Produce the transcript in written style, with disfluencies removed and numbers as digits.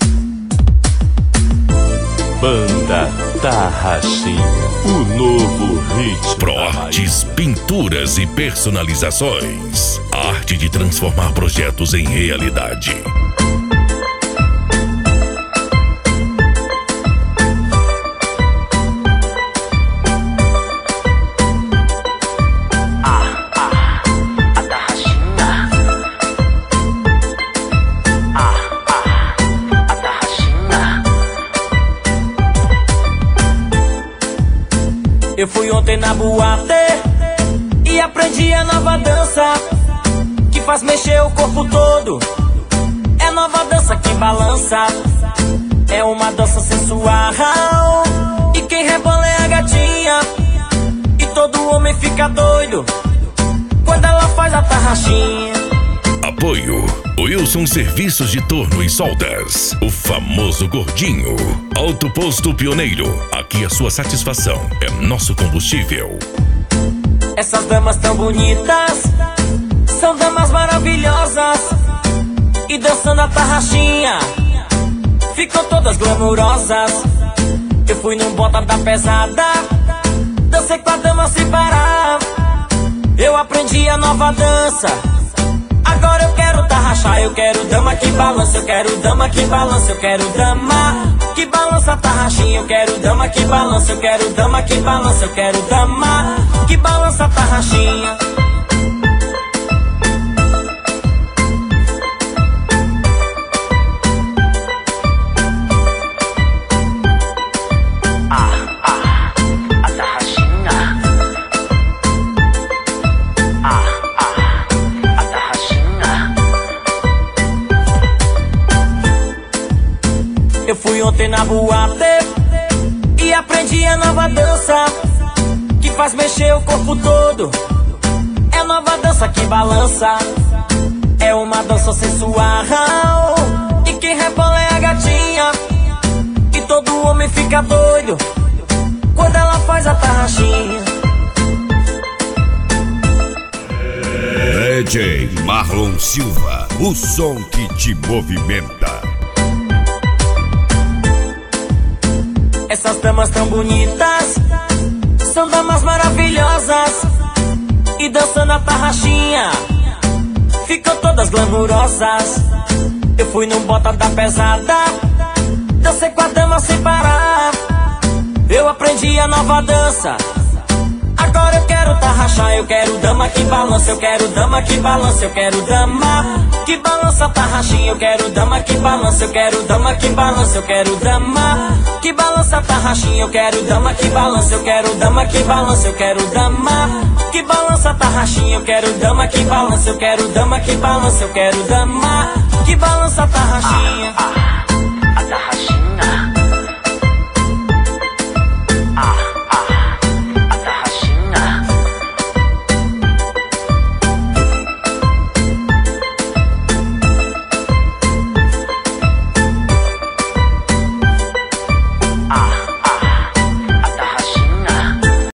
Banda Tarraxinha, o novo ritmo. ProArtes Pinturas e Personalizações. A arte de transformar projetos em realidade. Eu fui ontem na boate e aprendi a nova dança que faz mexer o corpo todo. É nova dança que balança, é uma dança sensual. E quem rebola é a gatinha, e todo homem fica doido quando ela faz a tarraxinha. Apoio Wilson Serviços de Torno e Soldas, o famoso gordinho. Alto Posto Pioneiro, aqui a sua satisfação é nosso combustível. Essas damas tão bonitas são damas maravilhosas, e dançando a tarraxinha ficam todas glamurosas. Eu fui num bota da pesada, dancei com a dama sem parar. Eu aprendi a nova dança, agora eu quero tarraxar. Eu quero dama que balança, eu quero dama que balança, eu quero dama que balança a tarraxinha. Eu quero dama que balança, eu quero dama que balança, eu quero dama que balança a tarraxinha. A tarraxinha. A tarraxinha. Eu fui ontem na boate e aprendi a nova dança que faz mexer o corpo todo. É nova dança que balança, é uma dança sensual. E quem rebola é a gatinha, e todo homem fica doido quando ela faz a tarraxinha. DJ Marlon Silva, o som que te movimenta. Essas damas tão bonitas são damas maravilhosas, e dançando a tarraxinha ficam todas glamurosas. Eu fui num bota da pesada, dancei com a dama sem parar. Eu aprendi a nova dança, agora eu quero tarraxar. Eu quero dama que balança, eu quero dama que balança, eu quero dama que balança a tarraxinha. Eu quero dama que balança, eu quero dama que balança, eu quero dama que balança a tarraxinha. Eu quero dama que balança, eu quero dama que balança, eu quero dama que balança a tarraxinha. Eu quero dama que balança, eu quero dama que balança, eu quero dama que balança a tarraxinha.